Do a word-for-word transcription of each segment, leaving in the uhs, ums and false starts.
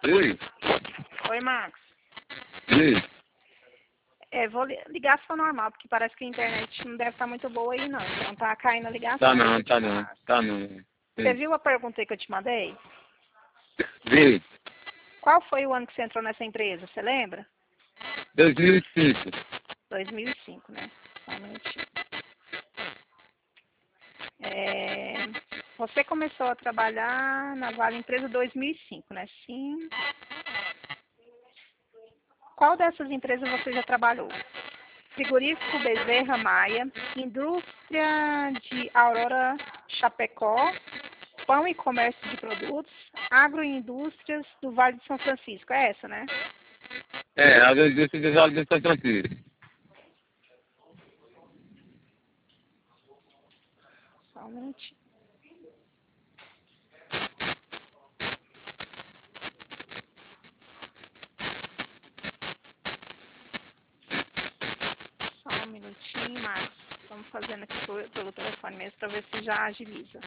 Oi. Oi, Marcos. Oi. É, vou li- ligar só normal, porque parece que a internet não deve estar muito boa aí, não. Então tá caindo a ligação. Tá não, tá não, tá não. Você Sim. viu a pergunta aí que eu te mandei? Vi. Qual foi o ano que você entrou nessa empresa? Você lembra? dois mil e cinco. dois mil e cinco, né? Só um minutinho. É, você começou a trabalhar na Vale Empresa dois mil e cinco, né? Sim. Qual dessas empresas você já trabalhou? Frigorífico Bezerra Maia, Indústria de Aurora Chapecó, Pão e Comércio de Produtos, Agroindústrias do Vale de São Francisco. É essa, né? É, a indústria de Vale do São Francisco. Só um minutinho. Só um minutinho, Marcos. Estamos fazendo aqui pelo, pelo telefone mesmo para ver se já agiliza.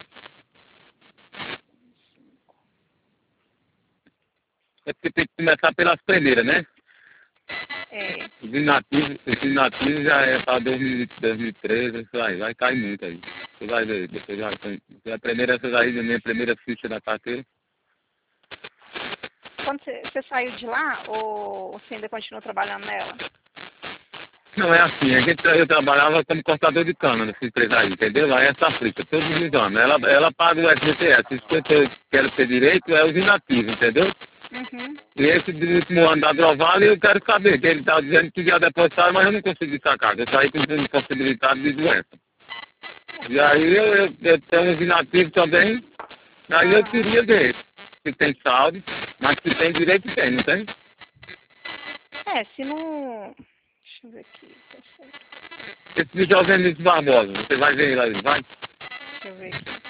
É porque tem que começar pelas primeiras, né? É, Os inativos, os inativos já é para dois mil e treze, isso aí, vai cair muito aí. Você vai ver, depois já tem. A primeira, essa aí, a minha primeira ficha da carteira. quando você, você saiu de lá ou você ainda continua trabalhando nela? Não é assim, a gente, eu trabalhava como cortador de cana nessa empresa aí, entendeu? Lá é essa África, todos os anos. Ela, ela paga o F G T S, isso que eu te- quero ter direito é os inativos, entendeu? Uhum. E esse do último ano da Agrovale eu quero saber, que ele está dizendo que já depositaram, mas eu não consegui sacar, eu saí com impossibilidade de doença. E aí eu, eu, eu tenho uns inativos também, aí eu queria ver se tem saldo, mas se tem direito tem, não tem? É, se não... Deixa eu ver aqui. Tá certo. Esse de Jovenito Barbosa, você vai ver ele aí, vai? Deixa eu ver aqui.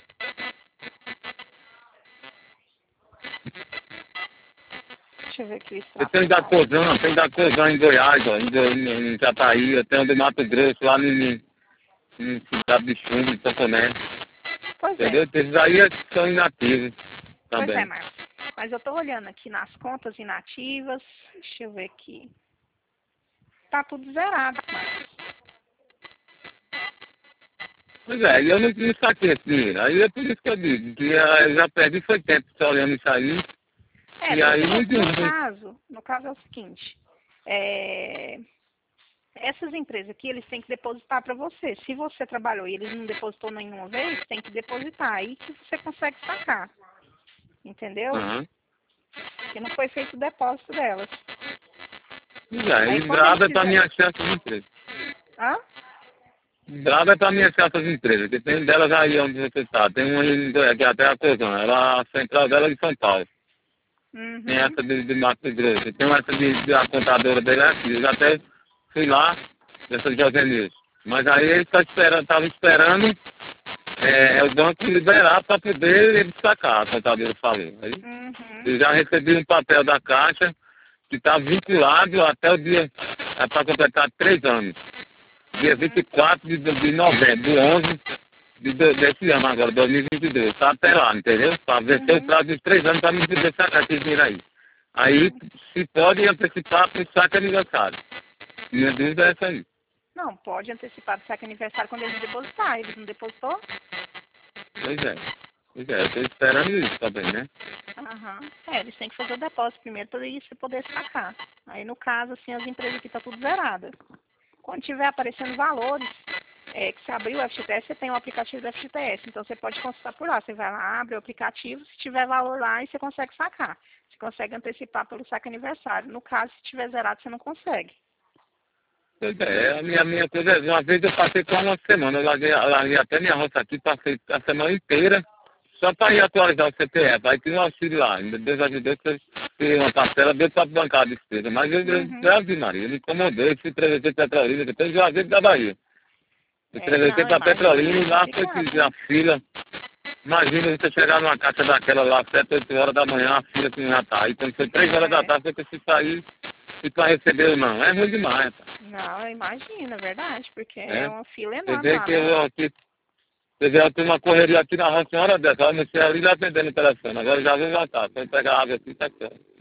Deixa eu ver aqui o Eu extrato. tenho da Cozão, tenho da Cozão em Goiás, ó, em, em, em Jataí, eu tenho do Mato Grosso, lá em, em, em Cidade de Chumbo, em Toconé, Pois é, entendeu? Esses aí é que são inativos pois é, também. Marcos. Mas eu tô olhando aqui nas contas inativas. Deixa eu ver aqui. Tá tudo zerado, Marcos. Pois é, e eu não, não saquei esse dinheiro. Aí é por isso que eu digo, que ah, eu já perdi foi tempo só olhando isso aí. É, E aí não porque no adianta. caso, no caso é o seguinte, é, essas empresas aqui, eles têm que depositar para você. Se você trabalhou e eles não depositou nenhuma vez, tem que depositar. Aí que você consegue sacar. Entendeu? Aham. Porque não foi feito o depósito delas. Pois é, Aí e quando eles brava é pra mim fizeram... achar essas empresas. Hã? Brava é pra mim achar essas empresas, que tem delas aí onde você está. Tem uma em Goiás, que é até a Cozão, ela, a central dela é de São Paulo. Tem Uhum. essa de, de Mato Grosso, tem essa de, de a contadora dele aqui. Eu já até fui lá, dessa José Nilson. Mas aí ele tá esperando, tava esperando é, o banco liberar para poder ele sacar, a contadora falou. Aí Uhum. eu já recebi um papel da Caixa que está vinculado até o dia, é para completar três anos. Dia vinte e quatro de, de novembro, do onze de, de, desse ano agora, dois mil e vinte e dois. Está até lá, entendeu? Para vencer o Uhum. prazo de três anos para me poder sacar esse dinheiro aí. Aí se pode antecipar para o saque aniversário. Minha dúvida é essa aí. Não, pode antecipar do saque aniversário quando eles depositar. Eles não depositou? Pois é. Pois é, eu estou esperando isso também, né? Aham. É, eles têm que fazer o depósito primeiro para você poder sacar. Aí, no caso, assim, as empresas aqui tá tudo zerada. Quando tiver aparecendo valores, é, que você abriu o F G T S, você tem o aplicativo do F G T S. Então, você pode consultar por lá. Você vai lá, abre o aplicativo, se tiver valor lá, aí você consegue sacar. Você consegue antecipar pelo saque aniversário. No caso, se tiver zerado, você não consegue. Pois é, a minha, minha coisa, uma vez eu passei por uma semana, eu larguei, larguei até minha roça aqui, passei a semana inteira só para ir atualizar o C P F. Aí tinha um auxílio lá, ainda Deus ajudou, que eu uma parcela, deu para bancar a despesa. Mas eu, eu, Uhum. Deus de Maria, eu me incomodei, fui atravessei Petrolina, depois eu Juazeiro da Bahia. Eu É, atravessei não, para imagina, Petrolina é e lá foi complicado, que a né? fila. Imagina você chegar numa caixa daquela lá, sete, oito horas da manhã, a fila que já tá. Aí quando foi três horas da É, tarde, você tem que sair e para receber ou não. É ruim demais, tá? não, imagina, é verdade, porque é É. uma fila Você enorme vê lá, que né? eu aqui, você vê aqui uma correria aqui na roça, uma hora dessa, eu não sei ali já atendendo o telefone. Agora já vou voltar, vou pegar água aqui, tá certo.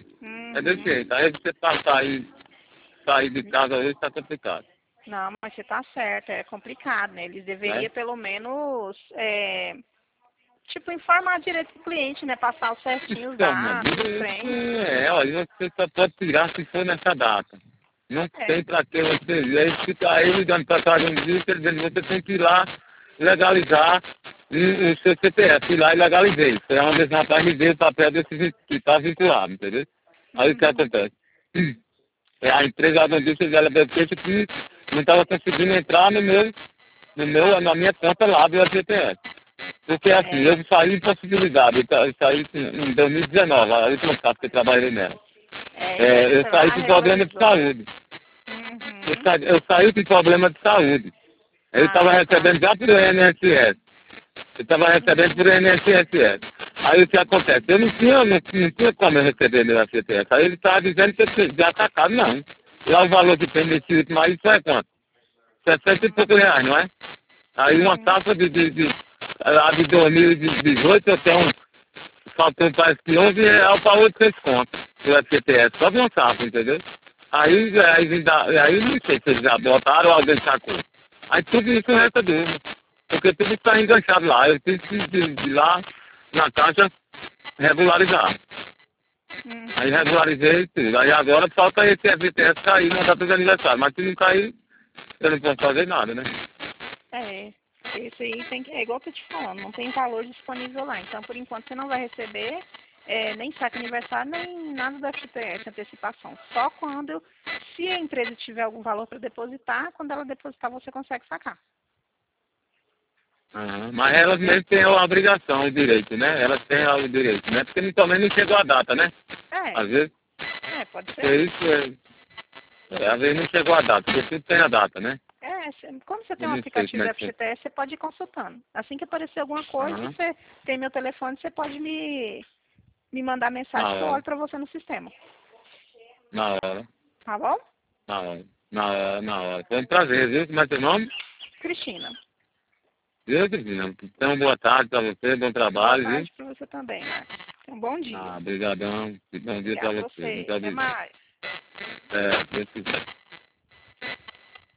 É desse jeito. Aí você tá sair, sair de casa hoje tá complicado. Não, mas você tá certo, é complicado, né? Eles deveriam, Né? pelo menos, é, tipo, informar direito pro cliente, né? Passar os certinhos os Então, mano, dados, os isso trem. é, olha, você só pode tirar se for nessa data. Não É. tem pra que você. Aí fica aí ligando pra casa um dia, quer dizer, você tem que ir lá legalizar o o seu C P F, ir lá e legalizei. Foi uma vez rapaz me deu o papel desse vin- que está vinculado, entendeu? Aí o que Uhum. acontece? É, a empresa disse que ela deve ter que não estava conseguindo entrar no meu, no meu, na minha conta lá do F G T S. Porque assim, É. eu saí impossibilidade, eu sa- eu saí em dois mil e dezenove, a última casa que eu trabalhei nela. É, e É, aí eu você saí lá com problema de regularizou. saúde. Eu, Uhum. sa, eu saí com problema de saúde. Eu estava Ah, tá. recebendo já pelo I N S S. Eu estava recebendo por I N S S. Aí o que acontece? Eu não tinha, não, não tinha como eu receber meu F G T S. Aí ele estava dizendo que eu tinha já atacado, não. Lá o valor que tem nesse último aí, isso é quanto? sessenta e poucos reais, não é? Aí uma Uhum. taxa de, de, de, a de dois mil e dezoito eu tenho, faltou parece que onze reais para oitocentos contos do F G T S, só de uma taxa, entendeu? Aí, aí, vem da- aí não sei se eles já botaram ou alguém sacou. Aí tudo isso resta dúvida, porque tudo está enganchado lá, eu tive que de, de lá na caixa regularizar. Uhum. Aí regularizei tudo, aí agora falta esse F G T S cair na data de aniversário, mas se não cair, eu não posso fazer nada, né? É. Esse aí tem que, é igual eu tô te falando, não tem valor disponível lá. Então, por enquanto, você não vai receber é, nem saque aniversário, nem nada da F G T S, antecipação. Só quando, se a empresa tiver algum valor para depositar, quando ela depositar, você consegue sacar. Aham, mas elas mesmo têm a obrigação, o direito, né? Elas têm o direito, né? Porque também não chegou a data, né? É, Às vezes, é, pode é ser. isso, é, é, às vezes não chegou a data, porque tudo tem a data, né? É, cê- como você tem Eu um não sei como aplicativo é que é. F G T S, você pode ir consultando. Assim que aparecer alguma coisa, Aham, você tem meu telefone, você pode me, me mandar na mensagem que eu hora, olho para você no sistema. na hora, Tá bom? na hora, na hora, na hora. Foi um prazer, viu? Como é teu nome? Cristina, Viu, Cristina? Então, boa tarde pra você, bom boa trabalho, viu? tarde para você também, Marcos. Tenha um bom dia. Ah, brigadão, bom dia pra Obrigada a você, você. muito Até obrigado. mais. É, Deus quiser.